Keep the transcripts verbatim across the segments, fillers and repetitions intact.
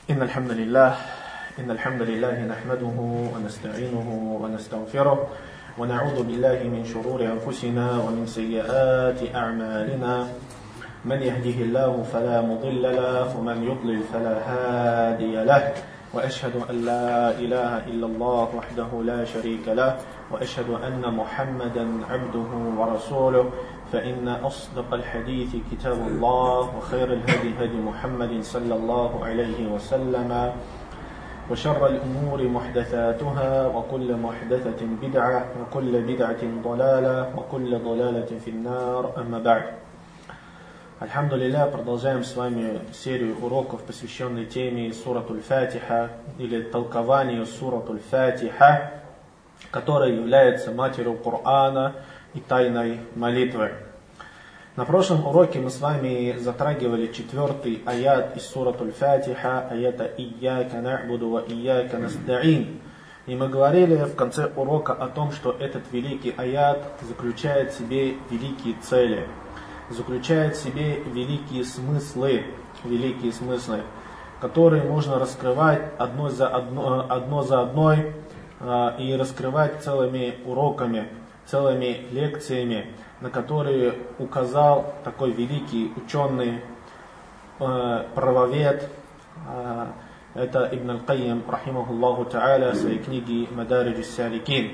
إن الحمد لله إن الحمد لله نحمده ونستعينه ونستغفره ونعوذ بالله من شرور أنفسنا ومن سيئات أعمالنا من يهده الله فلا مضل له ومن يضلل فلا هادي له وأشهد أن لا إله إلا الله وحده لا شريك له وأشهد أن محمدا عبده ورسوله فإن أصدق الحديث كتاب الله وخير الهدي هدي محمد صلى الله عليه وسلم وشر الأمور محدثاتها وكل محدثة بدعة وكل بدعة ضلالة وكل ضلالة في النار أما بعد. Альхамдулилля, продолжаем с вами серию уроков, посвященной теме Суратуль Фатиха или толкованию Суратуль Фатиха, которая является матерью Корана и тайной молитвы. На прошлом уроке мы с вами затрагивали четвертый аят из Суратуль Фатиха, аята «Ияка на'буду ва ияка наста'ин». И мы говорили в конце урока о том, что этот великий аят заключает в себе великие цели, заключает в себе великие смыслы, великие смыслы, которые можно раскрывать одно за, одно, одно за одной э, и раскрывать целыми уроками, целыми лекциями, на которые указал такой великий ученый, э, правовед, э, это Ибн Аль-Кайим, рахимахуллаху та'аля, в своей книге «Мадариджу ас-Саликин».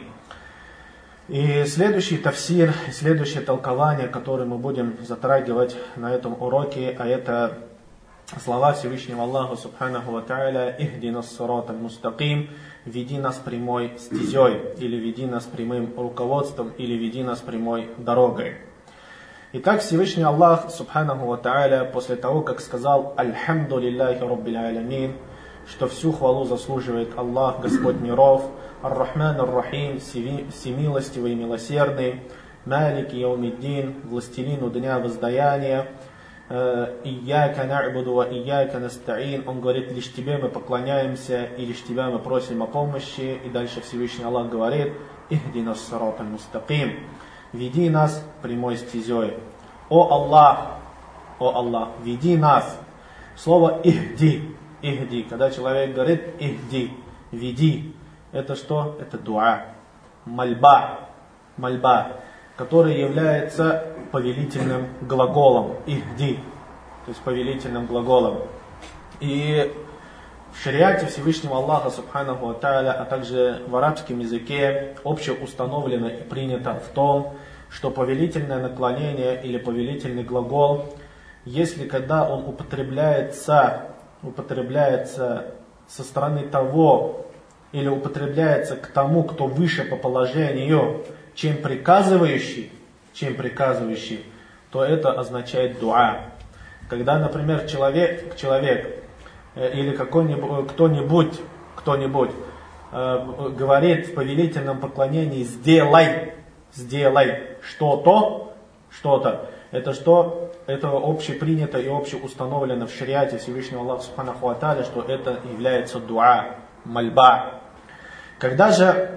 И следующий тафсир, следующее толкование, которое мы будем затрагивать на этом уроке, а это слова Всевышнего Аллаха Субханаху ва Та'аля «Ихдина ссират аль-мустаким», «Веди нас прямой стезей», или «Веди нас прямым руководством», или «Веди нас прямой дорогой». Итак, Всевышний Аллах Субханаху ва Та'аля, после того, как сказал «Альхамду лилляхи раббил алямин», что всю хвалу заслуживает Аллах, Господь миров, Ар-Рахман Ар-Рахим, всемилостивый и милосердный, Малик Яумиддин, властелину дня воздаяния, Ияка на'буду ва ияка наста'ин, он говорит, лишь тебе мы поклоняемся и лишь тебя мы просим о помощи. И дальше Всевышний Аллах говорит, Ихдина ссират аль-мустаким, веди нас прямой стезей. О Аллах, о Аллах, веди нас. Слово ихди, ихди, когда человек говорит ихди, веди, это что? Это дуа, мольба, мольба, который является повелительным глаголом, ихди, то есть повелительным глаголом. И в шариате Всевышнего Аллаха Субханаху ва Та'аля, а также в арабском языке общеустановлено и принято в том, что повелительное наклонение или повелительный глагол, если когда он употребляется, употребляется со стороны того, или употребляется к тому, кто выше по положению, чем приказывающий, чем приказывающий, то это означает дуа. Когда, например, человек, человек или какой-нибудь, кто-нибудь, кто-нибудь э, говорит в повелительном поклонении «сделай», «сделай что-то», что-то, это что? Это общепринято и общеустановлено в шариате Всевышнего Аллаха Субханаху ва Та'аля, что это является дуа, мольба. Когда же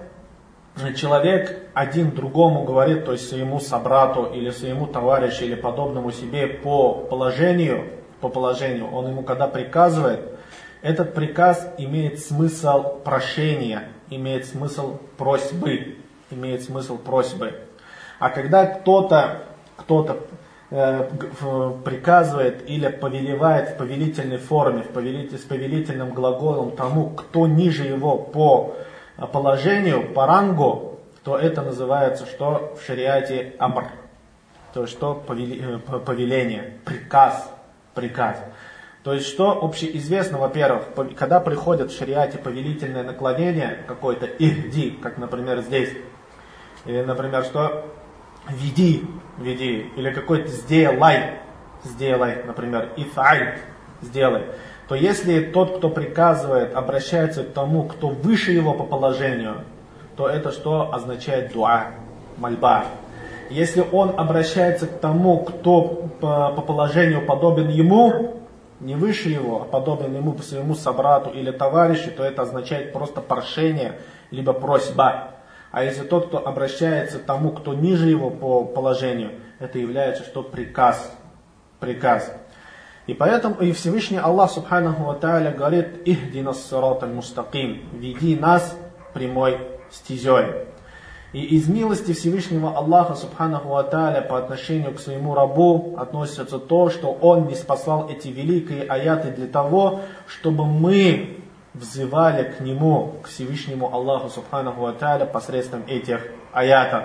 человек один другому говорит, то есть своему собрату или своему товарищу или подобному себе по положению, по положению, он ему когда приказывает, этот приказ имеет смысл прошения, имеет смысл просьбы, имеет смысл просьбы. А когда кто-то, кто-то э, приказывает или повелевает в повелительной форме, в повелитель, с повелительным глаголом тому, кто ниже его по положению, по рангу, то это называется что в шариате амр, то есть что повеление, приказ, приказ. То есть что общеизвестно, во-первых, когда приходит в шариате повелительное наклонение, какое-то ихди, как, например, здесь, или, например, что веди, веди, или какой-то сделай, сделай, например, иф'аль, сделай, то если тот, кто приказывает, обращается к тому, кто выше его по положению, то это что означает дуа, мольба. Если он обращается к тому, кто по, по положению подобен ему, не выше его, а подобен ему по своему собрату или товарищу, то это означает просто прошение, либо просьба. А если тот, кто обращается к тому, кто ниже его по положению, это является что приказ, приказ. И поэтому и Всевышний Аллах Субханаху ва Тааля говорит: «Ихдина ссирата аль-мустаким», веди нас прямой стезей. И из милости Всевышнего Аллаха Субханаху ва Тааля по отношению к своему рабу относится то, что Он не спасал эти великие аяты для того, чтобы мы взывали к Нему, к Всевышнему Аллаху Субханаху ва Тааля посредством этих аятов.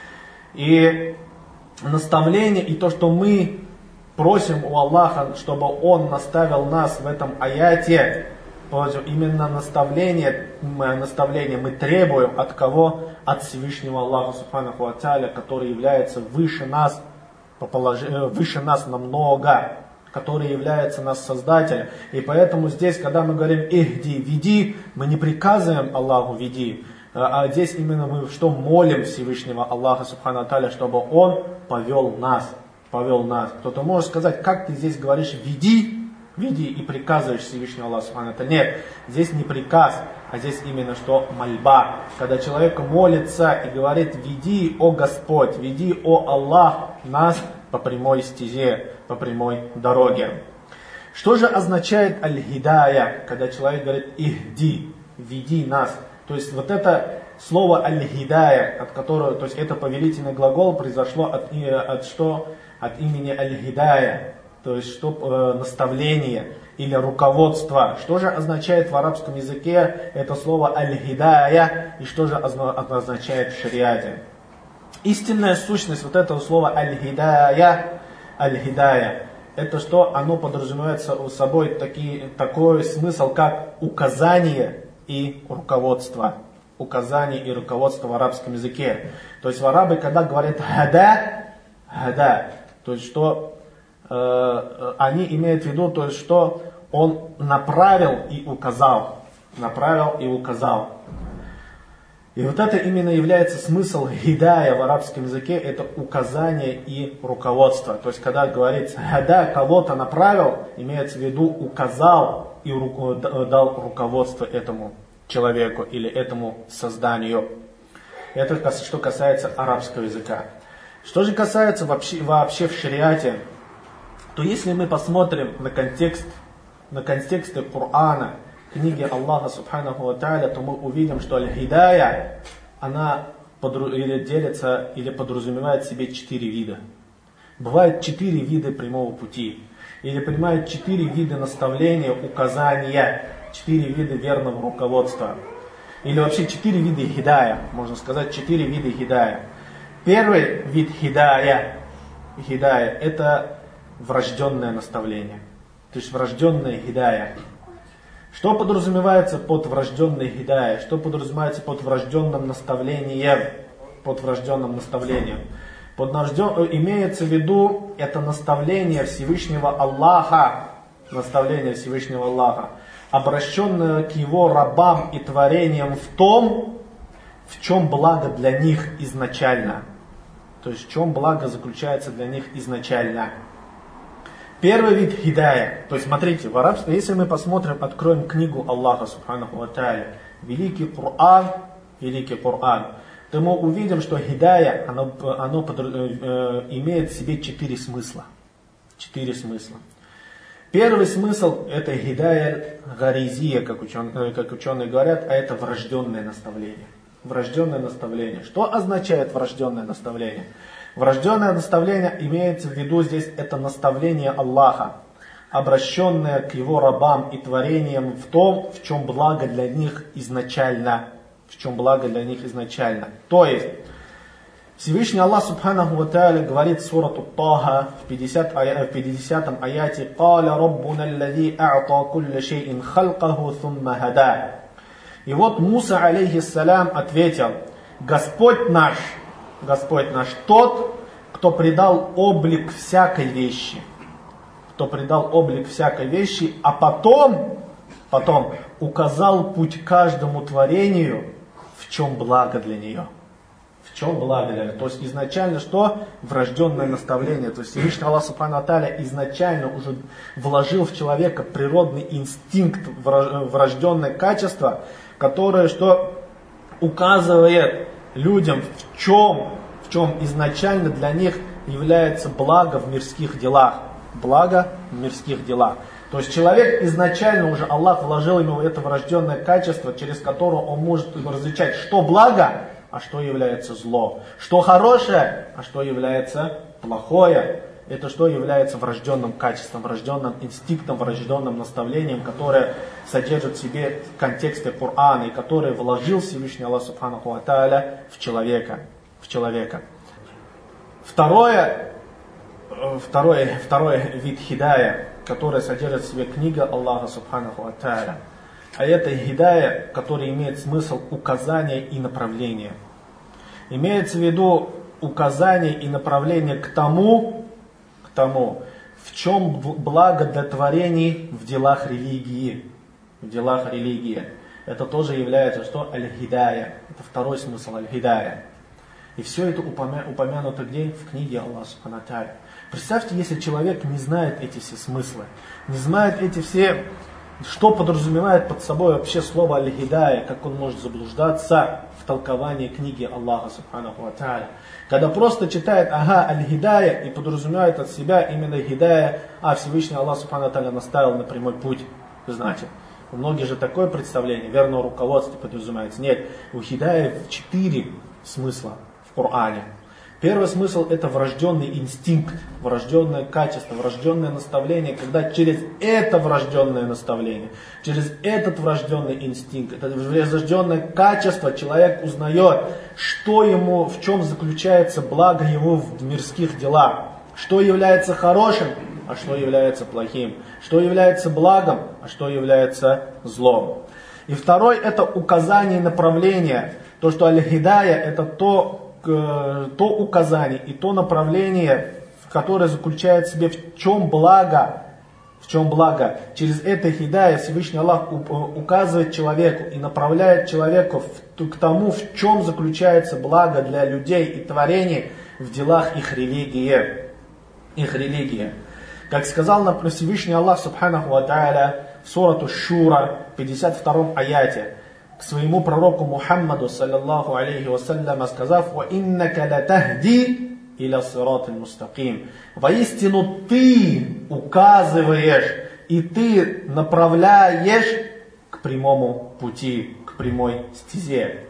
И наставление, и то, что мы просим у Аллаха, чтобы Он наставил нас в этом аяте, именно наставление, наставление мы требуем от кого? От Всевышнего Аллаха Субханаху ва Тааля, который является выше нас, по положению, выше нас намного, который является нас создателем. И поэтому здесь, когда мы говорим «Ихди», «веди», мы не приказываем Аллаху «веди», а здесь именно мы что молим Всевышнего Аллаха Субханаху ва Тааля, чтобы Он повел нас. повел нас. Кто-то может сказать: как ты здесь говоришь «веди», «веди» и приказываешь Всевышнего Аллаха Субхану ва Тааля. Нет, здесь не приказ, а здесь именно что мольба. Когда человек молится и говорит: «Веди, о Господь, веди, о Аллах, нас по прямой стезе, по прямой дороге». Что же означает аль-хидая, когда человек говорит «ихди», «веди нас»? То есть вот это слово аль-хидая, от которого, то есть это повелительный глагол, произошло от, от что? От имени аль-хидая, то есть что, э, наставление или руководство. Что же означает в арабском языке это слово аль-хидая и что же означает в шариате? Истинная сущность вот этого слова аль-хидая, аль-хидая, это что? Оно подразумевает собой такие, такой смысл, как указание и руководство. Указание и руководство в арабском языке. То есть в арабы, когда говорят хада, хада, то есть что э, они имеют в виду, то есть что он направил и указал. Направил и указал. И вот это именно является смысл хидая в арабском языке, это указание и руководство. То есть когда говорится хада, кого-то направил, имеется в виду указал и ру, дал руководство этому человеку или этому созданию. Это что касается арабского языка. Что же касается вообще, вообще в шариате, то если мы посмотрим на контекст, на контексты Корана, книги Аллаха Субханаху ва Тааля, то мы увидим, что аль-хидая, она подру, или делится, или подразумевает в себе четыре вида. Бывает четыре вида прямого пути. Или понимают четыре вида наставления, указания, четыре вида верного руководства. Или вообще четыре вида хидая, можно сказать, четыре вида хидая. Первый вид хидая, хидая это врожденное наставление. То есть врожденное хидая. Что подразумевается под врожденной хидая? Что подразумевается под врожденным наставлением? Под врожденным наставлением. Под врожден... Имеется в виду это наставление Всевышнего Аллаха, наставление Всевышнего Аллаха, обращенное к его рабам и творениям в том, в чем благо для них изначально. То есть в чем благо заключается для них изначально. Первый вид хидая. То есть смотрите, в арабском, если мы посмотрим, откроем книгу Аллаха Субханаху ва Тааля, Великий Коран, Великий Коран, то мы увидим, что хидая, оно, оно э, имеет в себе четыре смысла. Четыре смысла. Первый смысл это хидая гаризия, как, учен, как ученые говорят, а это врожденное наставление. Врожденное наставление. Что означает врожденное наставление? Врожденное наставление имеется в виду здесь это наставление Аллаха, обращенное к его рабам и творениям в том, в чем благо для них изначально. В чем благо для них изначально. То есть, Всевышний Аллах Субханаху ва Тааля говорит в сурату Таха в пятидесятом аяте: «Каля раббуна аллади а'та кулля шей'ин халкаху thumma хада». И вот Муса, алейхиссалям, ответил: Господь наш, Господь наш тот, кто придал облик всякой вещи. Кто придал облик всякой вещи, а потом, потом указал путь каждому творению, в чем благо для нее. В чем благо для нее. То есть изначально что? Врожденное наставление. То есть Всевышний Аллах Субхану Тааля изначально уже вложил в человека природный инстинкт, врожденное качество, которое что указывает людям, в чем, в чем изначально для них является благо в мирских делах. благо в мирских делах. То есть человек изначально уже, Аллах вложил ему это врожденное качество, через которое он может различать, что благо, а что является зло. Что хорошее, а что является плохое. Это что является врожденным качеством, врожденным инстинктом, врожденным наставлением, которое содержит в себе в контексте Корана, и которое вложил Всевышний Аллах Субханаху ва Тааля в человека. В человека. Второе, второй, второй вид хидая, который содержит в себе книга Аллаха Субханаху ва Тааля. А это хидая, который имеет смысл указания и направления. Имеется в виду указание и направление к тому, к тому, в чем благо для творений в делах религии. В делах религии. Это тоже является что? Аль-хидая. Это второй смысл аль-хидая. И все это упомя... упомянуто где? В книге Аллаха Субханаху ва Тааля. Представьте, если человек не знает эти все смыслы, не знает эти все, что подразумевает под собой вообще слово аль-хидая, как он может заблуждаться в толковании книги Аллаха Субханаху ва Тааля. Когда просто читает ага аль-хидая и подразумевает от себя именно хидая, а Всевышний Аллах Субханаху ва Тааля наставил на прямой путь, знаете. У многих же такое представление, верного руководства подразумевается. Нет, у хидая четыре смысла в Коране. Первый смысл – это врожденный инстинкт, врожденное качество, врожденное наставление, когда через это врожденное наставление, через этот врожденный инстинкт, это врожденное качество человек узнает, что ему, в чем заключается благо его в мирских делах, что является хорошим, а что является плохим, что является благом, а что является злом. И второй – это указание направления. То, что аль-хидая – это то, то указание и то направление, которое заключает в себе в чем благо, в чем благо. Через это хидая Всевышний Аллах указывает человеку и направляет человека к тому, в чем заключается благо для людей и творений в делах их религии. Их религии. Как сказал нам Всевышний Аллах Субханаху ва Тааля в сурату Шура, пятьдесят втором аяте, к своему пророку Мухаммаду, саллаллаху алейхи вассалям, сказав: «Ва иннака латахди иля сират аль-мустаким». Воистину ты указываешь и ты направляешь к прямому пути, к прямой стезе.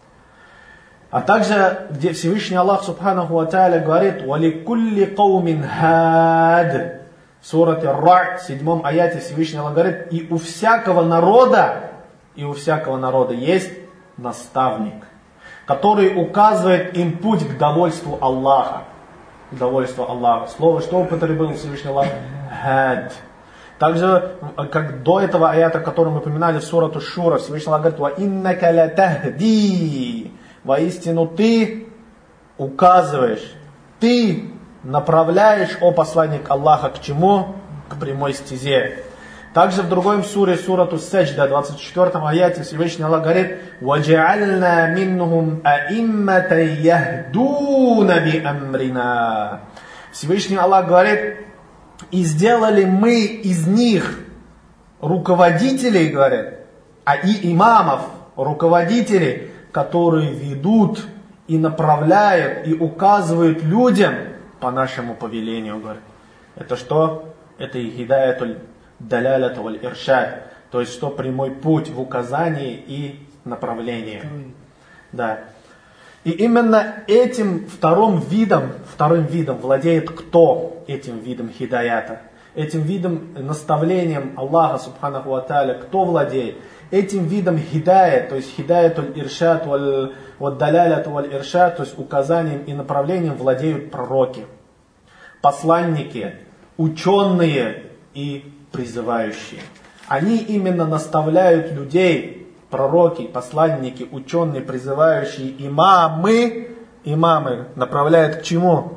А также, где Всевышний Аллах Субханаху ва Тааля говорит: «Валикулли каумин хад». В сурате Ар-Ра'д, в седьмом аяте Всевышний Аллах говорит: «И у всякого народа И у всякого народа есть наставник, который указывает им путь к довольству Аллаха». К довольству Аллаха. Слово, что употребил Всевышний Аллах? Хад. Также, как до этого аята, который мы упоминали в сурату Шура, Всевышний Аллах говорит: «Ва иннака латахди». Воистину ты указываешь, ты направляешь, о посланник Аллаха, к чему? К прямой стезе. Также в другой суре, сурату Саджда, двадцать четвёртом аяте, Всевышний Аллах говорит: «Ваджа'альна миннухум аиммата яхдуна би амрина». Всевышний Аллах говорит: «И сделали мы из них руководителей, говорит, а и имамов, руководителей, которые ведут и направляют и указывают людям по нашему повелению». Говорит. Это что? Это и хидаятуль далялят валь иршад, то есть что прямой путь в указании и направлении. Да. И именно этим вторым видом, вторым видом владеет кто этим видом хидаята? Этим видом наставлением Аллаха Субханаху ва Тааля кто владеет? Этим видом хидая, то есть хидаятуль иршад валь далялят валь иршад, то есть указанием и направлением владеют пророки, посланники, ученые и призывающие. Они именно наставляют людей, пророки, посланники, ученые, призывающие, имамы. Имамы направляют к чему?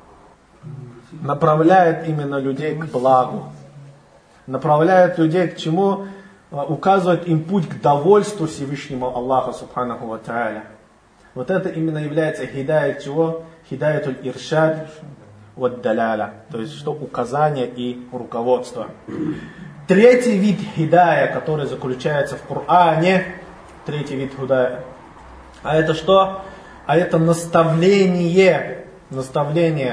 Направляют именно людей к благу. Направляют людей к чему? Указывают им путь к довольству Всевышнему Аллаху Субханаху ва Тааля. Вот это именно является хидаят чего? Хидаятуль иршад вад даляля, то есть что указание и руководство. Третий вид хидая, который заключается в Коране, третий вид хидая, а это что? А это наставление, наставление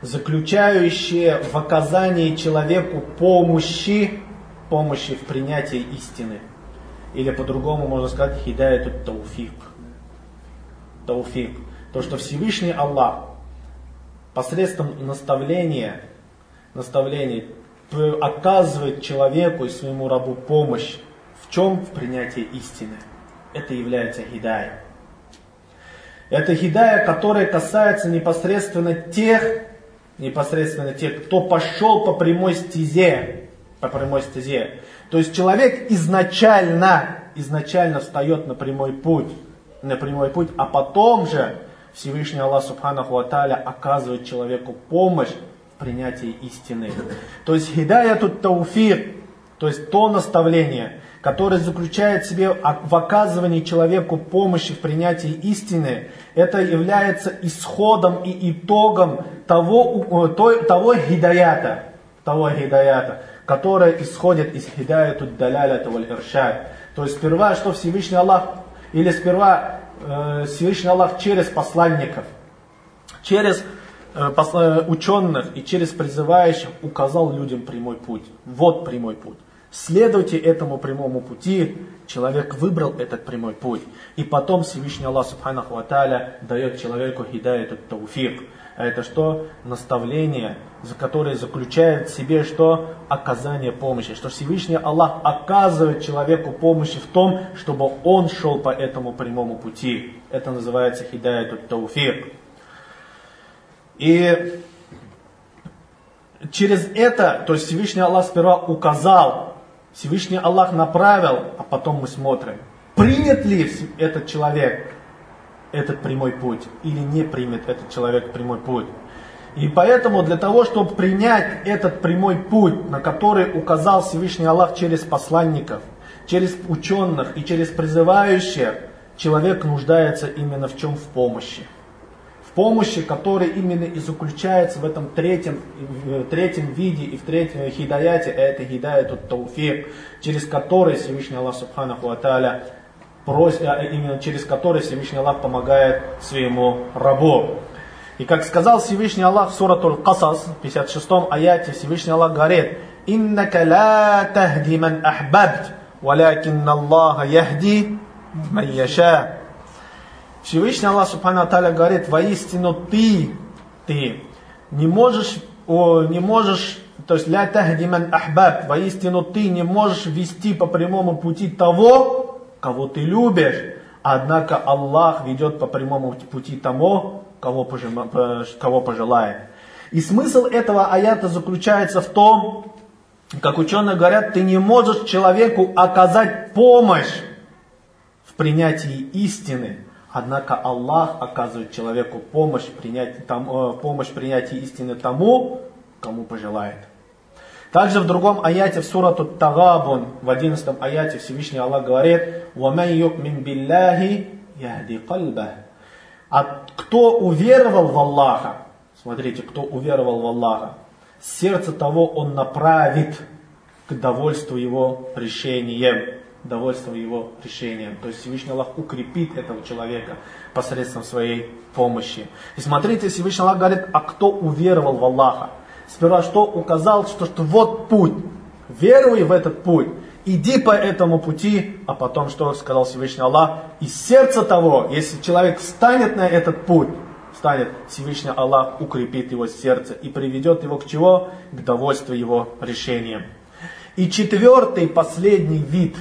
заключающее в оказании человеку помощи, помощи в принятии истины. Или по-другому можно сказать хидая тут тауфик. Тауфик. То, что Всевышний Аллах посредством наставления, наставления оказывает человеку и своему рабу помощь. В чем? В принятии истины. Это является хидая. Это хидая, которая касается непосредственно тех, непосредственно тех, кто пошел по прямой стезе. По прямой стезе. То есть человек изначально, изначально встает на прямой путь, на прямой путь, а потом же Всевышний Аллах Субханаху ва Тааля оказывает человеку помощь в принятии истины. То есть хидая тут тауфик, то есть то наставление, которое заключает в себе в оказывании человеку помощи в принятии истины, это является исходом и итогом того, того хидаята, того хидаята, которое исходит из хидаяту далялята валь иршад. То есть сперва, что Всевышний Аллах, или сперва э, Всевышний Аллах через посланников, через э, посла, ученых и через призывающих указал людям прямой путь. Вот прямой путь. Следуйте этому прямому пути. Человек выбрал этот прямой путь. И потом Всевышний Аллах Субханаху ва Тааля дает человеку хидаяту тауфик. А это что? Наставление, за которое заключает в себе что? Оказание помощи. Что Всевышний Аллах оказывает человеку помощи в том, чтобы он шел по этому прямому пути. Это называется хидаяту тауфик. И через это, то есть Всевышний Аллах сперва указал, Всевышний Аллах направил, а потом мы смотрим, принят ли этот человек этот прямой путь, или не примет этот человек прямой путь. И поэтому для того, чтобы принять этот прямой путь, на который указал Всевышний Аллах через посланников, через ученых и через призывающих, человек нуждается именно в чем? В помощи. В помощи, которая именно и заключается в этом третьем, в третьем виде и в третьем хидаяте, это хидаяту тауфик, через который Всевышний Аллах Субханаху ва Тааля просит, именно через который Всевышний Аллах помогает своему рабу. И как сказал Всевышний Аллах в суратуль Касас, в пятьдесят шестом аяте, Всевышний Аллах говорит: «Иннака ла тахди ман ахбабт, валякинна Аллаха яхди ман яша». Всевышний Аллах Субхану Тааля говорит: воистину ты, ты не можешь, о, не можешь, то есть ла тахди ман ахбабт, воистину ты не можешь вести по прямому пути того, кого ты любишь, однако Аллах ведет по прямому пути тому, кого пожелает. И смысл этого аята заключается в том, как ученые говорят, ты не можешь человеку оказать помощь в принятии истины, однако Аллах оказывает человеку помощь в принятии, тому, помощь в принятии истины тому, кому пожелает. Также в другом аяте, в сурату Тагабун, в одиннадцатом аяте Всевышний Аллах говорит: «Ваман ю'мин билляхи яхди кальбах». А кто уверовал в Аллаха, смотрите, кто уверовал в Аллаха, сердце того он направит к довольству его решением. Довольству его решением. То есть Всевышний Аллах укрепит этого человека посредством своей помощи. И смотрите, Всевышний Аллах говорит: а кто уверовал в Аллаха? Сперва что указал, что, что вот путь, веруй в этот путь, иди по этому пути, а потом что сказал Всевышний Аллах? Из сердца того, если человек встанет на этот путь, встанет, Всевышний Аллах укрепит его сердце и приведет его к чего? К довольству его решением. И четвертый, последний вид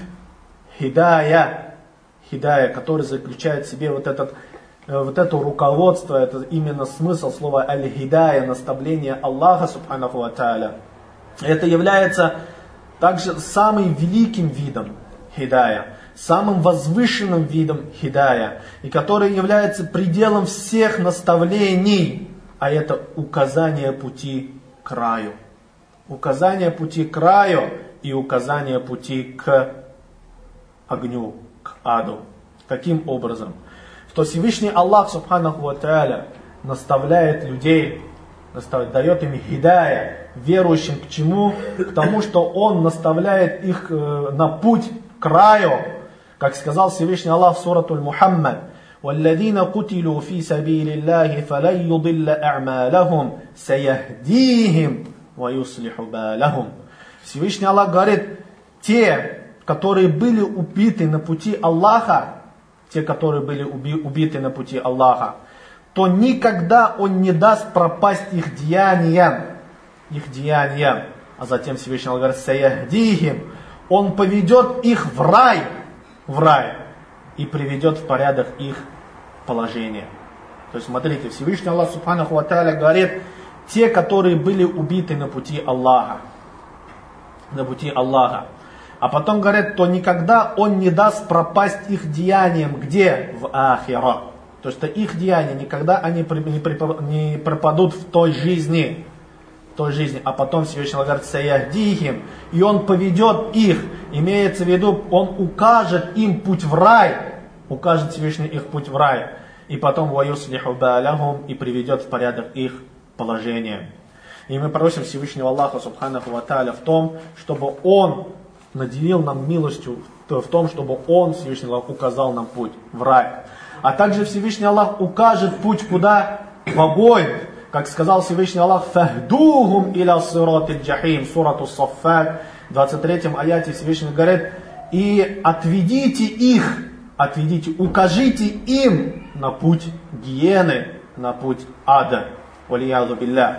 хидая, хидая, который заключает в себе вот этот Вот это руководство, это именно смысл слова аль-хидая, наставление Аллаха Субханаху ва Тааля. Это является также самым великим видом хидая, самым возвышенным видом хидая, и который является пределом всех наставлений, а это указание пути к краю. Указание пути к краю и указание пути к огню, к аду. Каким образом? Что Всевышний Аллах Субханаху ва Тааля наставляет людей, наставляет, дает им хидая, верующим к чему? К тому, что Он наставляет их э, на путь к краю. Как сказал Всевышний Аллах в суратуль Мухаммад: وَالَّذِينَ قُتِلُوا فِي سَبِيلِ اللَّهِ فَلَنْ يُضِلَّ أَعْمَالَهُمْ سَيَهْدِيهِمْ وَيُصْلِحُ بَالَهُمْ. Всевышний Аллах говорит, те, которые были убиты на пути Аллаха, те, которые были уби- убиты на пути Аллаха, то никогда Он не даст пропасть их деяниям, их деяниям. А затем Всевышний Аллах говорит, «Саяхдихим», Он поведет их в рай, в рай, и приведет в порядок их положение. То есть, смотрите, Всевышний Аллах Субханаху ва Тааля говорит, те, которые были убиты на пути Аллаха, на пути Аллаха, а потом говорят, то никогда Он не даст пропасть их деяниям, где? В ахира. То есть, их деяния никогда они не пропадут в той жизни, той жизни, а потом Всевышний Аллах говорит, «Саяхдихим», и Он поведет их, имеется в виду, Он укажет им путь в рай, укажет Всевышний их путь в рай, и потом «Ваюслиху ба'алахум», и приведет в порядок их положение. И мы просим Всевышнего Аллаха Субханаху ва Тааля в том, чтобы Он наделил нам милостью, в том, чтобы Он, Всевышний Аллах, указал нам путь в рай. А также Всевышний Аллах укажет путь куда? В огонь. Как сказал Всевышний Аллах, «Фахдухум иля сиратиль джахим», сурату Саффат, в двадцать третьем аяте Всевышний говорит, и отведите их, отведите, укажите им на путь гиены, на путь ада. Валияду билля.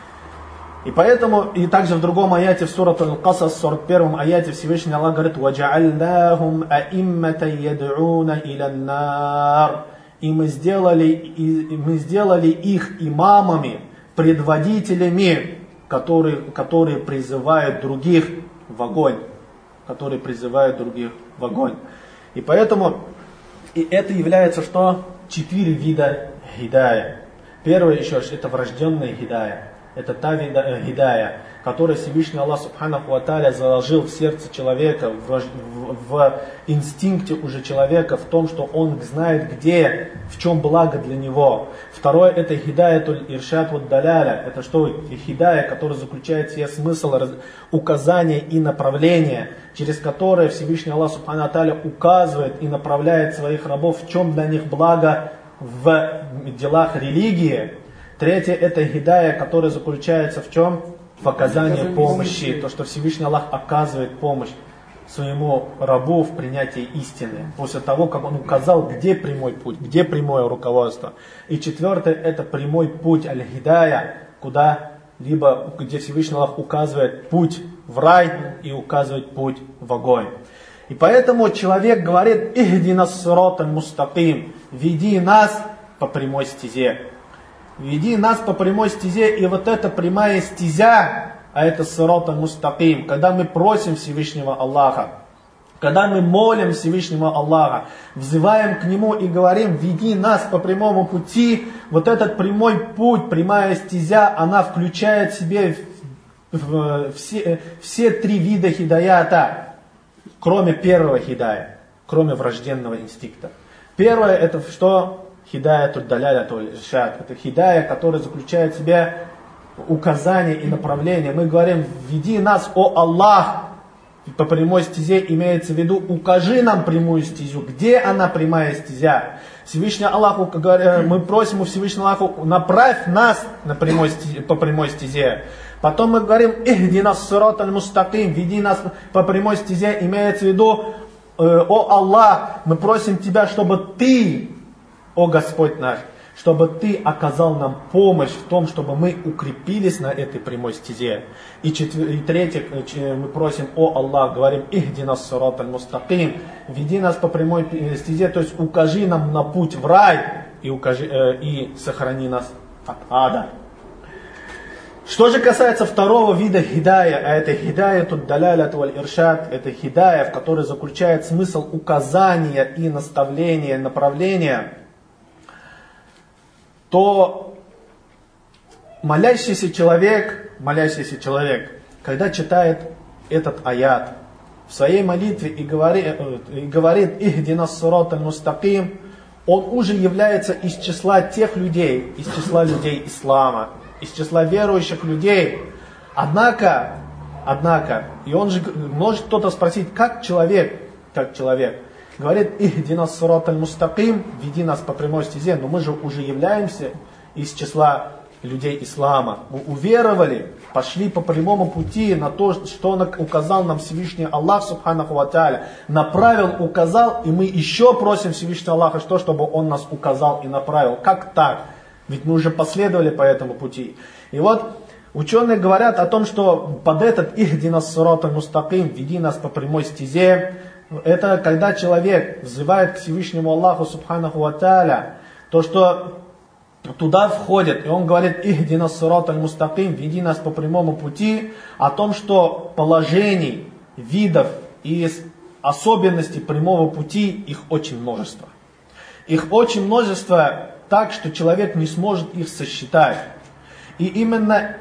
И поэтому, и также в другом аяте, в сурату Аль-Касас, в сорок первом аяте Всевышний Аллах говорит, «Ваджа'алнахум аиммата яд'уна иля нар». И мы сделали, и мы сделали их имамами, предводителями, которые, которые призывают других в огонь. Которые призывают других в огонь. И поэтому и это является что? Четыре вида хидая. Первое еще раз, это врожденная хидая. Это та вида, хидая, которую Всевышний Аллах Субханаху ва Тааля заложил в сердце человека, в, в, в инстинкте уже человека, в том, что он знает, где, в чем благо для него. Второе, это хидаятуль иршад вад даляля. Это что? Хидая, который заключает в себе смысл указания и направления, через которое Всевышний Аллах Субханаху ва Тааля указывает и направляет своих рабов, в чем для них благо в делах религии. Третье, это хидая, которая заключается в чем? В оказании помощи. То, что Всевышний Аллах оказывает помощь своему рабу в принятии истины. После того, как он указал, где прямой путь, где прямое руководство. И четвертое, это прямой путь аль-хидая, куда либо где Всевышний Аллах указывает путь в рай и указывает путь в огонь. И поэтому человек говорит, «Ихдина ссирата мустаким», «Веди нас по прямой стезе». Веди нас по прямой стезе, и вот эта прямая стезя, а это сирата мустаким, когда мы просим Всевышнего Аллаха, когда мы молим Всевышнего Аллаха, взываем к Нему и говорим, веди нас по прямому пути, вот этот прямой путь, прямая стезя, она включает в себе все, все три вида хидаята, кроме первого хидая, кроме врожденного инстинкта. Первое, это что? Хидая тут даляля, то иршад. Это хидая, который заключает в себе указание и направление. Мы говорим, веди нас, о Аллах, по прямой стезе, имеется в виду, укажи нам прямую стезю. Где она прямая стезя? Всевышний Аллах, мы просим у Всевышнего Аллаха, направь нас на прямой стезе, по прямой стезе. Потом мы говорим, ихдина ссирата аль-мустаким, веди нас по прямой стезе, имеется в виду, о Аллах, мы просим Тебя, чтобы Ты, о Господь наш, чтобы Ты оказал нам помощь в том, чтобы мы укрепились на этой прямой стезе. И, четвер... и третье, мы просим, о Аллах, говорим, ихдина ссирата аль-мустаким, веди нас по прямой стезе, то есть укажи нам на путь в рай и, укажи, э, и сохрани нас от ада. Что же касается второго вида хидая, а это хидая тут далялят валь иршад, это хидая, в которой заключает смысл указания и наставления, направления, то молящийся человек, молящийся человек, когда читает этот аят в своей молитве и говорит, и говорит «Ихдина ссирата аль-мустаким», он уже является из числа тех людей, из числа людей ислама, из числа верующих людей. Однако, однако, и он же, может кто-то спросить, как человек, как человек, говорит: «Ихдина ссират аль-мустаким», веди нас по прямой стезе, но мы же уже являемся из числа людей ислама. Мы уверовали, пошли по прямому пути на то, что указал нам Всевышний Аллах, субханаху ва тааля. Направил, указал, и мы еще просим Всевышнего Аллаха, что, чтобы Он нас указал и направил. Как так? Ведь мы уже последовали по этому пути. И вот ученые говорят о том, что под этот «Ихдина ссират аль-мустаким», веди нас по прямой стезе, это когда человек взывает к Всевышнему Аллаху, субханаху ва тааля, то, что туда входит, и он говорит: «Ихдина ссират аль-мустаким», веди нас по прямому пути, о том, что положений, видов и особенностей прямого пути, их очень множество. Их очень множество так, что человек не сможет их сосчитать. И именно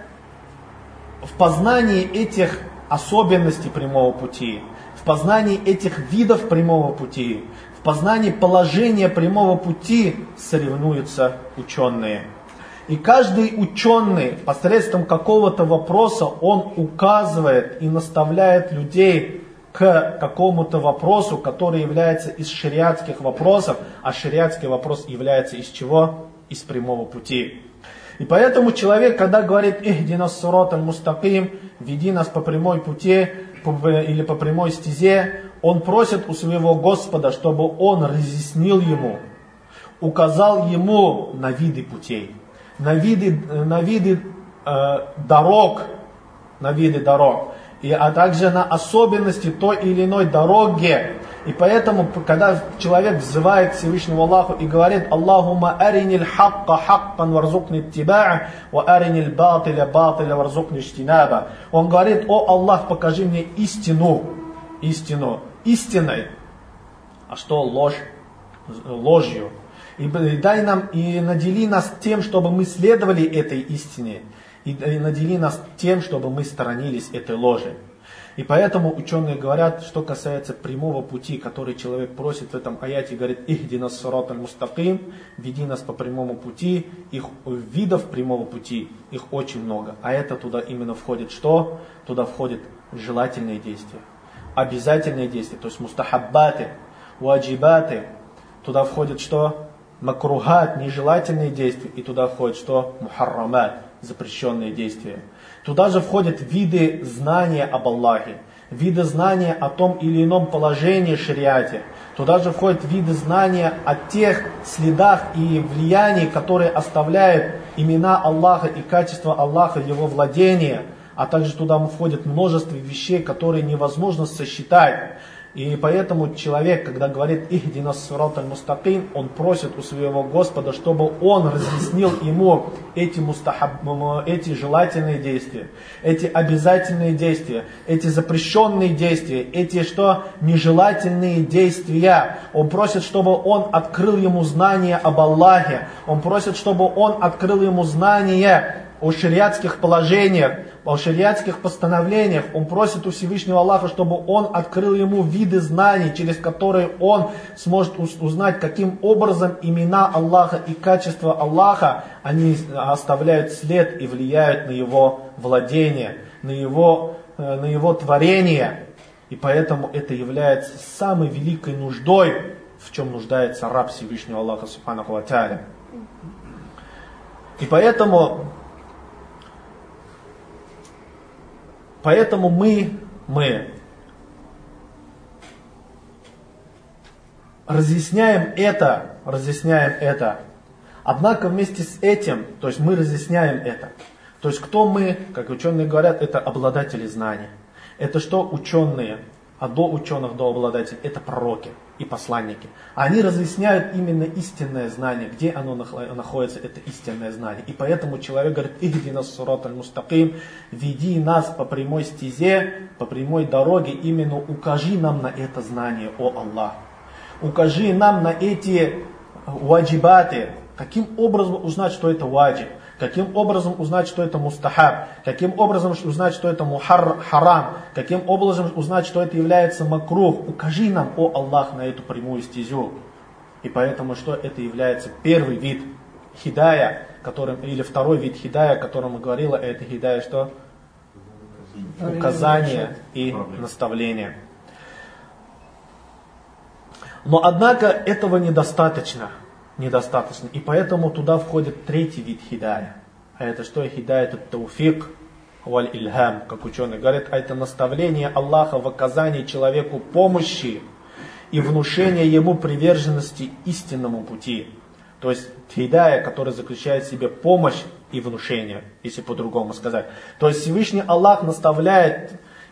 в познании этих особенностей прямого пути, в познании этих видов прямого пути, в познании положения прямого пути соревнуются ученые. И каждый ученый посредством какого-то вопроса, он указывает и наставляет людей к какому-то вопросу, который является из шариатских вопросов, а шариатский вопрос является из чего? Из прямого пути. И поэтому человек, когда говорит «Ихдина ссират аль-мустаким», веди нас по прямой пути или по прямой стезе, он просит у своего Господа, чтобы Он разъяснил ему, указал ему на виды путей, на виды, на виды э, дорог, на виды дорог, и, а также на особенности той или иной дороги. И поэтому, когда человек взывает к Всевышнему Аллаху и говорит: «Аллахумма аринил хакка хаккан варзукни иттиба'а, ва аринил батиля батиля варзукни иджтинаба», он говорит: «О Аллах, покажи мне истину, истину, истиной». А что ложь? Ложью. И дай нам, и надели нас тем, чтобы мы следовали этой истине, и надели нас тем, чтобы мы сторонились этой ложи. И поэтому ученые говорят, что касается прямого пути, который человек просит в этом аяте, говорит: «Ихдина ссират аль-мустаким», веди нас по прямому пути. Их видов прямого пути, их очень много. А это туда именно входит что? Туда входит желательные действия, обязательные действия, то есть мустахаббаты, ваджибаты. Туда входит что? Макрухат, нежелательные действия. И туда входит что? Мухаррамат, запрещенные действия. Туда же входят виды знания об Аллахе, виды знания о том или ином положении в шариате. Туда же входят виды знания о тех следах и влиянии, которые оставляют имена Аллаха и качество Аллаха, Его владения. А также туда входит множество вещей, которые невозможно сосчитать. И поэтому человек, когда говорит «Ихдина ссират аль-мустаким», он просит у своего Господа, чтобы Он разъяснил ему эти, мустахаб, эти желательные действия, эти обязательные действия, эти запрещенные действия, эти что? Нежелательные действия. Он просит, чтобы Он открыл ему знание об Аллахе. Он просит, чтобы Он открыл ему знание о шариатских положениях, о шариатских постановлениях. Он просит у Всевышнего Аллаха, чтобы Он открыл ему виды знаний, через которые он сможет узнать, каким образом имена Аллаха и качества Аллаха, они оставляют след и влияют на его владение, на его, на его творение. И поэтому это является самой великой нуждой, в чем нуждается раб Всевышнего Аллаха субханаху ва тааля. И поэтому Поэтому мы, мы разъясняем это, разъясняем это. Однако вместе с этим, то есть мы разъясняем это. То есть кто мы, как ученые говорят, это обладатели знаний. Это что ученые, а до ученых, до обладателей, это пророки и посланники. Они разъясняют именно истинное знание, где оно находится, это истинное знание. И поэтому человек говорит: «Ихдина ссират аль-мустаким», веди нас по прямой стезе, по прямой дороге, именно укажи нам на это знание, о Аллах. Укажи нам на эти ваджибаты, каким образом узнать, что это ваджиб, каким образом узнать, что это мустахаб, каким образом узнать, что это мухар, харам, каким образом узнать, что это является макрух. Укажи нам, о Аллах, на эту прямую стезю. И поэтому, что это является первый вид хидая, которым, или второй вид хидая, о котором мы говорили, это хидая что? Указание и наставление. Но однако этого недостаточно. Недостаточно. И поэтому туда входит третий вид хидая. А это что? Хидая это тауфик валь ильхам, как ученые говорят, а это наставление Аллаха в оказании человеку помощи и внушение ему приверженности истинному пути. То есть хидая, который заключает в себе помощь и внушение, если по-другому сказать. То есть Всевышний Аллах наставляет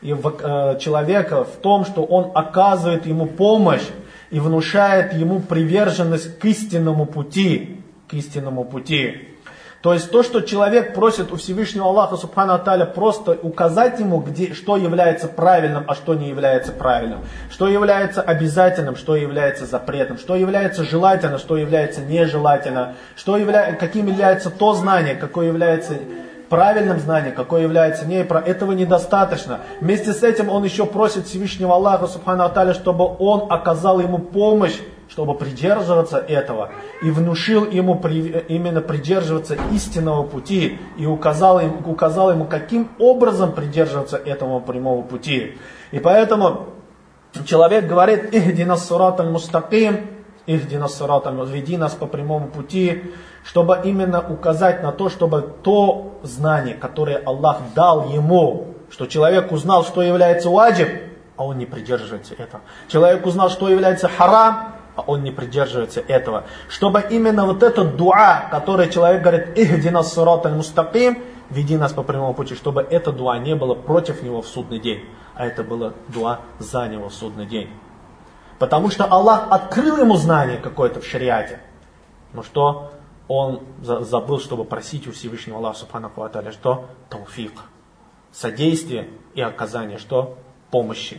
человека в том, что он оказывает ему помощь и внушает ему приверженность к истинному пути. К истинному пути. То есть то, что человек просит у Всевышнего Аллаха Субхану Тааля, просто указать ему, где, что является правильным, а что не является правильным. Что является обязательным, что является запретным. Что является желательно, что является нежелательно. Что явля... Каким является то знание, какое является правильным знанием, какое является неправильным. Этого недостаточно. Вместе с этим он еще просит Всевышнего Аллаха Субхану Тааля, чтобы он оказал ему помощь, чтобы придерживаться этого, и внушил ему именно придерживаться истинного пути, и указал ему, указал ему, каким образом придерживаться этому прямого пути. И поэтому человек говорит: «Ихдина ссират аль-мустаким», «Ихдина ссират аль-мустаким», «Веди нас по прямому пути», чтобы именно указать на то, чтобы то знание, которое Аллах дал ему, что человек узнал, что является ваджиб, а он не придерживается этого. Человек узнал, что является харам, а он не придерживается этого. Чтобы именно вот этот дуа, который человек говорит: «Ихдина ссират аль-мустаким», «Веди нас по прямому пути», чтобы это дуа не было против него в судный день, а это было дуа за него в судный день. Потому что Аллах открыл ему знание какое-то в шариате, но что он забыл, чтобы просить у Всевышнего Аллаха Субханаху ва Тааля, что тауфик, содействие и оказание, что помощи.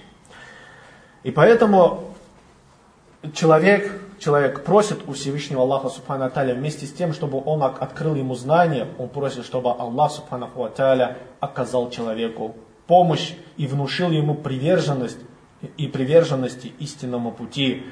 И поэтому Человек, человек просит у Всевышнего Аллаха Субхану Тааля, вместе с тем, чтобы он открыл ему знание, он просит, чтобы Аллах Субхану Тааля оказал человеку помощь и внушил ему приверженность и приверженности истинному пути.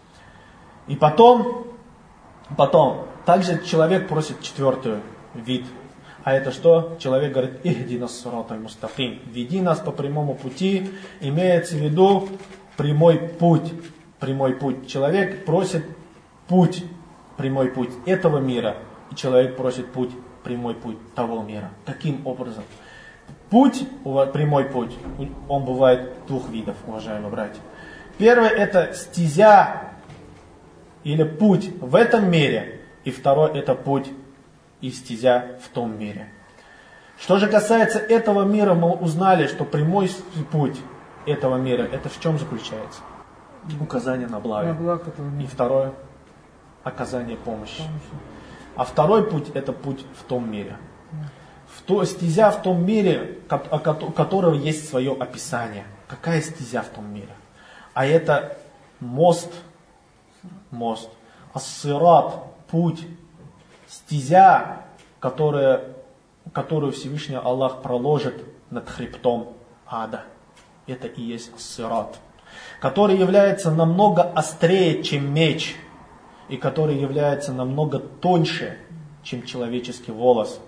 И потом, потом, также человек просит четвертый вид. А это что? Человек говорит: «Ихдина ссират аль-мустаким», «Веди нас по прямому пути», имеется в виду прямой путь. Прямой путь. Человек просит путь, прямой путь этого мира, и человек просит путь, прямой путь того мира. Каким образом? Путь, прямой путь, он бывает двух видов, уважаемые братья. Первое — это стезя или путь в этом мире, и второе — это путь и стезя в том мире. Что же касается этого мира, мы узнали, что прямой путь этого мира, это в чем заключается? Указание на благо. На благо и второе — оказание помощи. помощи. А второй путь — это путь в том мире. В то, стезя в том мире, у которого есть свое описание. Какая стезя в том мире? А это мост, мост, ас-сират, путь, стезя, которая, которую Всевышний Аллах проложит над хребтом ада. Это и есть ас-сират, который является намного острее, чем меч, и который является намного тоньше, чем человеческий волос,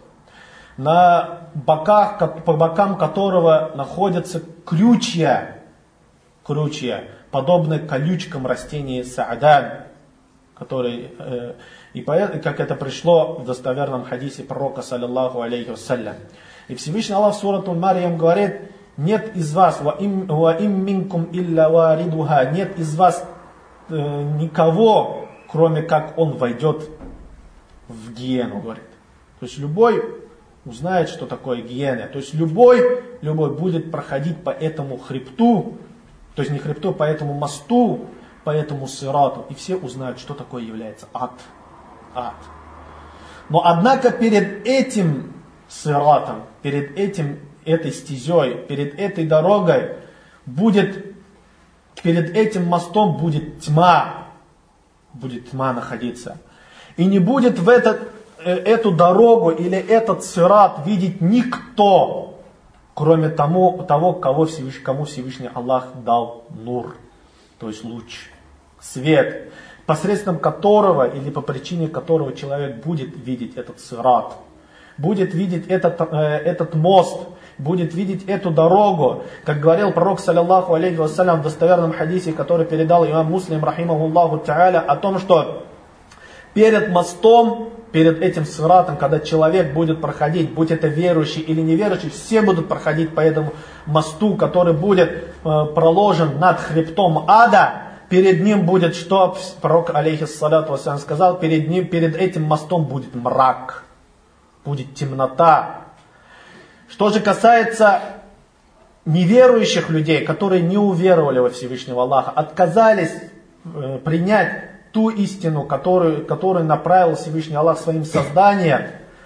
на боках, по бокам которого находятся крючья, крючья, подобные колючкам растения саадан, которые, э, и как это пришло в достоверном хадисе пророка, саллаллаху алейхи вассалям. И Всевышний Аллах в сурату Марьям говорит: «Нет из вас, ва им минкум илля варидуха», нет из вас э, никого, кроме как он войдет в гиену, говорит. То есть любой узнает, что такое гиена. То есть любой, любой будет проходить по этому хребту, то есть не хребту, по этому мосту, по этому сирату, и все узнают, что такое является ад. Ад. Но однако перед этим сиратом, перед этим этой стезей, перед этой дорогой будет, перед этим мостом будет тьма, будет тьма находиться. И не будет в этот, эту дорогу или этот сират видеть никто, кроме тому, того, кого Всевышний, кому Всевышний Аллах дал нур, то есть луч, свет, посредством которого или по причине которого человек будет видеть этот сират, будет видеть этот, э, этот мост. будет видеть эту дорогу, как говорил пророк, саллаллаху алейхи вассалям, в достоверном хадисе, который передал имам Муслим, рахимахуллаху та'аля, о том, что перед мостом, перед этим сиратом, когда человек будет проходить, будь это верующий или неверующий, все будут проходить по этому мосту, который будет э, проложен над хребтом ада. Перед ним будет что? Пророк, алейхиссалату вассалям, сказал, перед ним, перед этим мостом будет мрак, будет темнота. Что же касается неверующих людей, которые не уверовали во Всевышнего Аллаха, отказались э, принять ту истину, которую, которую направил Всевышний Аллах своим созданием,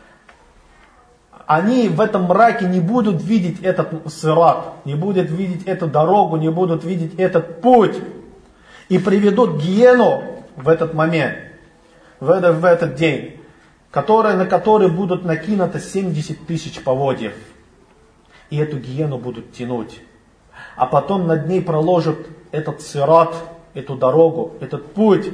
они в этом мраке не будут видеть этот сират, не будут видеть эту дорогу, не будут видеть этот путь. И приведут гиену в этот момент, в этот, в этот день, который, на который будут накинуты семьдесят тысяч поводьев. И эту гиену будут тянуть. А потом над ней проложат этот сират, эту дорогу, этот путь.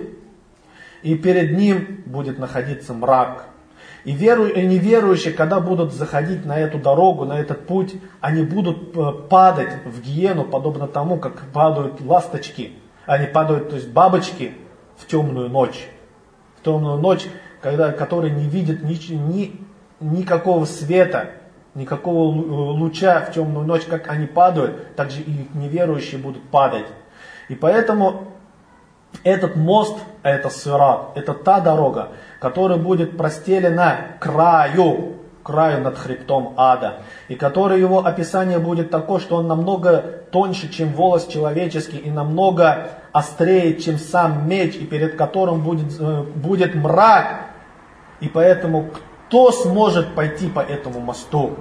И перед ним будет находиться мрак. И, веру, и неверующие, когда будут заходить на эту дорогу, на этот путь, они будут падать в гиену, подобно тому, как падают ласточки. Они падают, то есть бабочки, в темную ночь. В темную ночь, когда, которые не видят ни, ни, никакого света, никакого луча в темную ночь, как они падают, так же и неверующие будут падать. И поэтому этот мост, это сират, это та дорога, которая будет простелена краю, краю над хребтом ада. И который его описание будет такое, что он намного тоньше, чем волос человеческий, и намного острее, чем сам меч, и перед которым будет, будет мрак. И поэтому кто сможет пойти по этому мосту?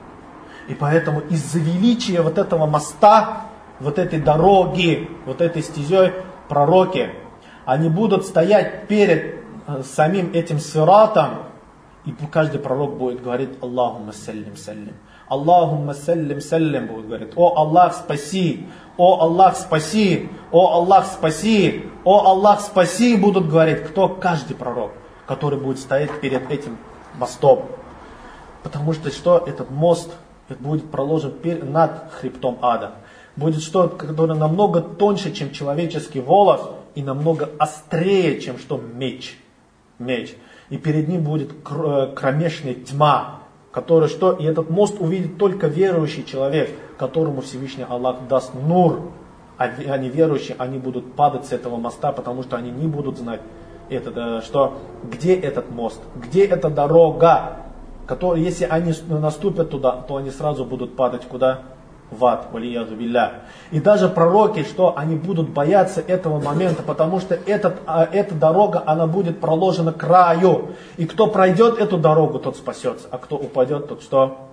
И поэтому из-за величия вот этого моста, вот этой дороги, вот этой стезей, пророки, они будут стоять перед самим этим сиратом, и каждый пророк будет говорить: Аллахумма саллим саллим. Аллахумма саллим саллим, будет говорить: о Аллах, спаси, о Аллах, спаси, о Аллах, спаси, о Аллах, спаси, будут говорить кто? Каждый пророк, который будет стоять перед этим мостом. Потому что что? Этот мост будет проложен над хребтом ада. Будет что-то, которое намного тоньше, чем человеческий волос, и намного острее, чем что меч. Меч. И перед ним будет кромешная тьма, которая что? И этот мост увидит только верующий человек, которому Всевышний Аллах даст нур. А неверующие, они будут падать с этого моста, потому что они не будут знать, это, что, где этот мост, где эта дорога. Которые, если они наступят туда, то они сразу будут падать куда? В ад, валиязу билля. И даже пророки, что они будут бояться этого момента, потому что этот, эта дорога, она будет проложена к краю. И кто пройдет эту дорогу, тот спасется. А кто упадет, тот что?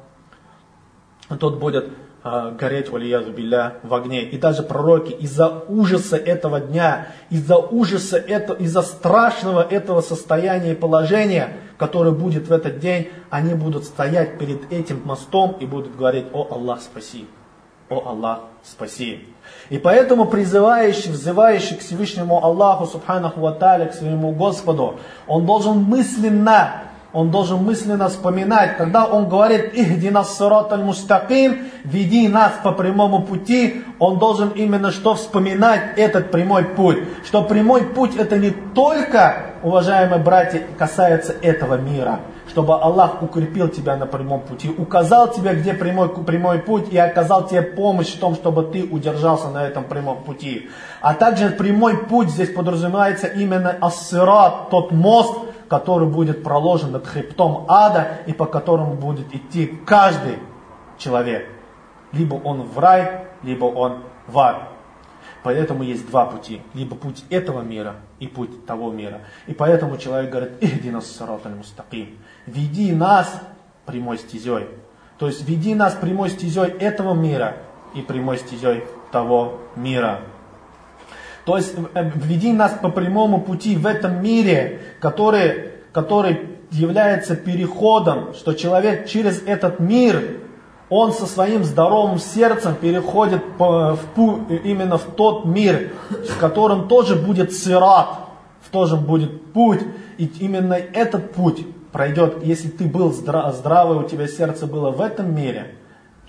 Тот будет э, гореть, валиязу билля, в огне. И даже пророки из-за ужаса этого дня, из-за ужаса, этого, из-за страшного этого состояния и положения, которое будет в этот день, они будут стоять перед этим мостом и будут говорить: о Аллах, спаси. О Аллах, спаси. И поэтому призывающий, взывающий к Всевышнему Аллаху, субханаху ва тааля, к своему Господу, он должен мысленно, он должен мысленно вспоминать, когда он говорит: «Ихдина ссират аль-мустаким», «Веди нас по прямому пути», он должен именно что вспоминать этот прямой путь. Что прямой путь это не только, уважаемые братья, касается этого мира. Чтобы Аллах укрепил тебя на прямом пути, указал тебе, где прямой, прямой путь, и оказал тебе помощь в том, чтобы ты удержался на этом прямом пути. А также прямой путь здесь подразумевается именно ас-сират, тот мост, который будет проложен над хребтом ада, и по которому будет идти каждый человек. Либо он в рай, либо он в ад. Поэтому есть два пути. Либо путь этого мира и путь того мира. И поэтому человек говорит: «Ихдина ссират аль-мустаким». Веди нас прямой стезей. То есть веди нас прямой стезей этого мира и прямой стезей того мира. То есть веди нас по прямому пути в этом мире, который, который является переходом, что человек через этот мир, он со своим здоровым сердцем переходит в, именно в тот мир, в котором тоже будет сират, в тоже будет путь. И именно этот путь пройдет, если ты был здрав, здравый, у тебя сердце было в этом мире,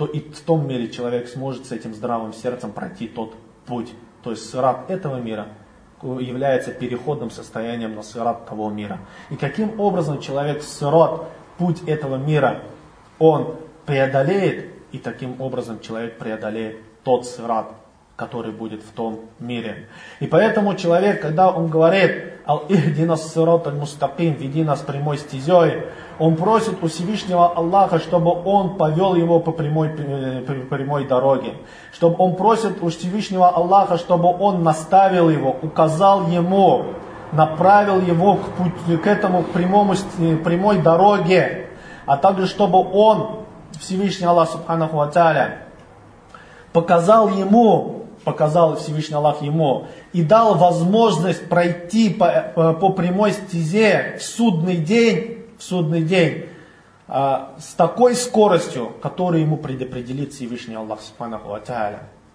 то и в том мире человек сможет с этим здравым сердцем пройти тот путь. То есть сират этого мира является переходным состоянием на сират того мира. И каким образом человек сират, путь этого мира, он преодолеет, и таким образом человек преодолеет тот сират, который будет в том мире. И поэтому человек, когда он говорит «Ал-Ихдина ссират аль-мустаким», «Веди нас прямой стезей», он просит у Всевышнего Аллаха, чтобы он повел его по прямой, по прямой дороге. Чтобы он просит у Всевышнего Аллаха, чтобы он наставил его, указал ему, направил его к, пути, к этому к прямому, прямой дороге. А также, чтобы он, Всевышний Аллах Субханаху ва Тааля, показал ему, показал Всевышний Аллах ему и дал возможность пройти по, по, по прямой стезе в судный день, в судный день а, с такой скоростью, которую ему предопределит Всевышний Аллах Субханаху ва Тааля.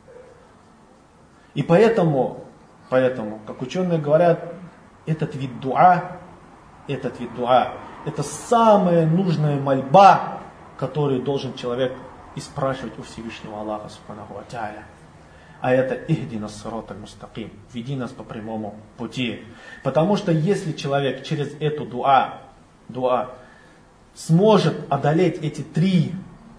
И поэтому, поэтому, как ученые говорят, этот вид дуа, этот вид дуа, это самая нужная мольба, которую должен человек и спрашивать у Всевышнего Аллаха Субханаху ва Тааля. А это «Ихдина ссират аль-мустаким», «Веди нас по прямому пути». Потому что если человек через эту дуа, дуа сможет одолеть эти три,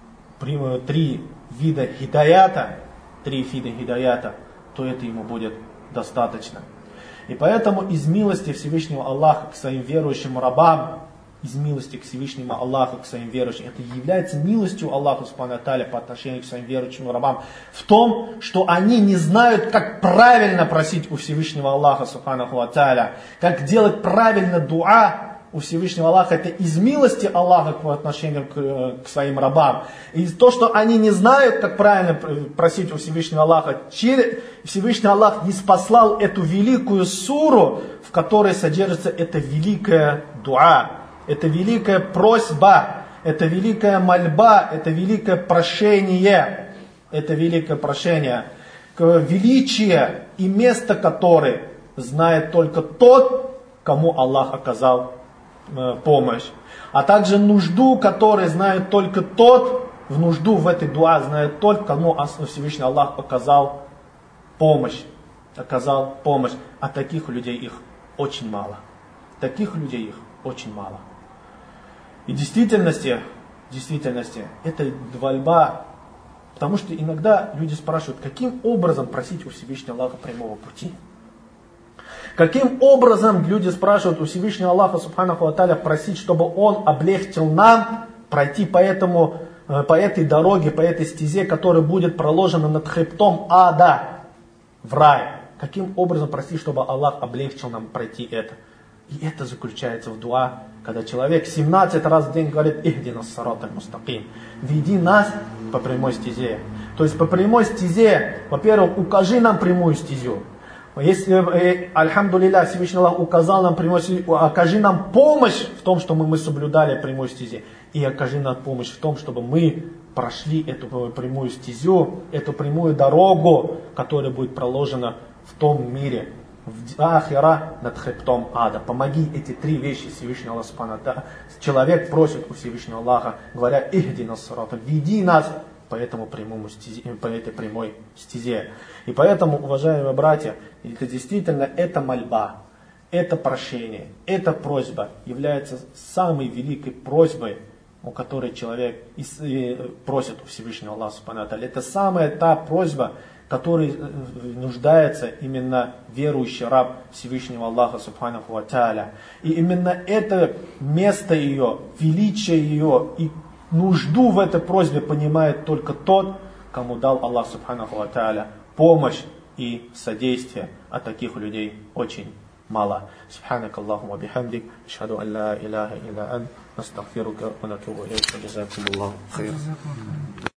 три вида хидаята, три вида хидаята, то это ему будет достаточно. И поэтому из милости Всевышнего Аллаха к своим верующим рабам, из милости к Всевышнему Аллаху, к своим верующим. Это является милостью Аллаха Субхану ва Тааля по отношению к своим верующим рабам в том, что они не знают, как правильно просить у Всевышнего Аллаха Субхану ва Тааля, как делать правильно дуа у Всевышнего Аллаха. Это из милости Аллаха по отношению к, к своим рабам. И то, что они не знают, как правильно просить у Всевышнего Аллаха, Всевышний Аллах не спаслал эту великую суру, в которой содержится эта великая дуа. Это великая просьба, это великая мольба, это великое прошение, это великое прошение, величие и место которой знает только тот, кому Аллах оказал э, помощь. А также нужду, которой знает только тот, в нужду в этой дуа знает тот, кому Всевышний Аллах оказал помощь. Оказал помощь. А таких людей их очень мало. Таких людей их очень мало. И в действительности, в действительности, это мольба, потому что иногда люди спрашивают, каким образом просить у Всевышнего Аллаха прямого пути? Каким образом люди спрашивают у Всевышнего Аллаха Субханаху ва Тааля просить, чтобы Он облегчил нам пройти по, этому, по этой дороге, по этой стезе, которая будет проложена над хребтом ада в рай? Каким образом просить, чтобы Аллах облегчил нам пройти это? И это заключается в дуа, когда человек семнадцать раз в день говорит «Ихдина ссират аль-мустаким», «Веди нас по прямой стезе». То есть по прямой стезе, во-первых, укажи нам прямую стезю. Если, э, альхамдулилля, Всевышний Аллах указал нам прямую стезю, окажи нам помощь в том, чтобы мы соблюдали прямую стезю. И окажи нам помощь в том, чтобы мы прошли эту прямую стезю, эту прямую дорогу, которая будет проложена в том мире. В ахира над хребтом ада. Помоги эти три вещи Всевышнего Аллаха Субхану ва Тааля. Человек просит у Всевышнего Аллаха, говоря, «Ихдина ссират», «Веди нас по, этому прямому стезе, по этой прямой стезе». И поэтому, уважаемые братья, это действительно эта мольба, это прошение, эта просьба является самой великой просьбой, у которой человек просит у Всевышнего Аллаха Субхану ва Тааля. Это самая та просьба, который нуждается именно верующий раб Всевышнего Аллаха Субханаху ва Тааля. И именно это место ее, величие ее и нужду в этой просьбе понимает только тот, кому дал Аллах Субханаху ва Тааля помощь и содействие. А таких людей очень мало. Субханак Аллахумма бихамдик, ашхаду ан ла иляха илля ант, настагфирука ва натубу илейк, джазакумуллаху хайран.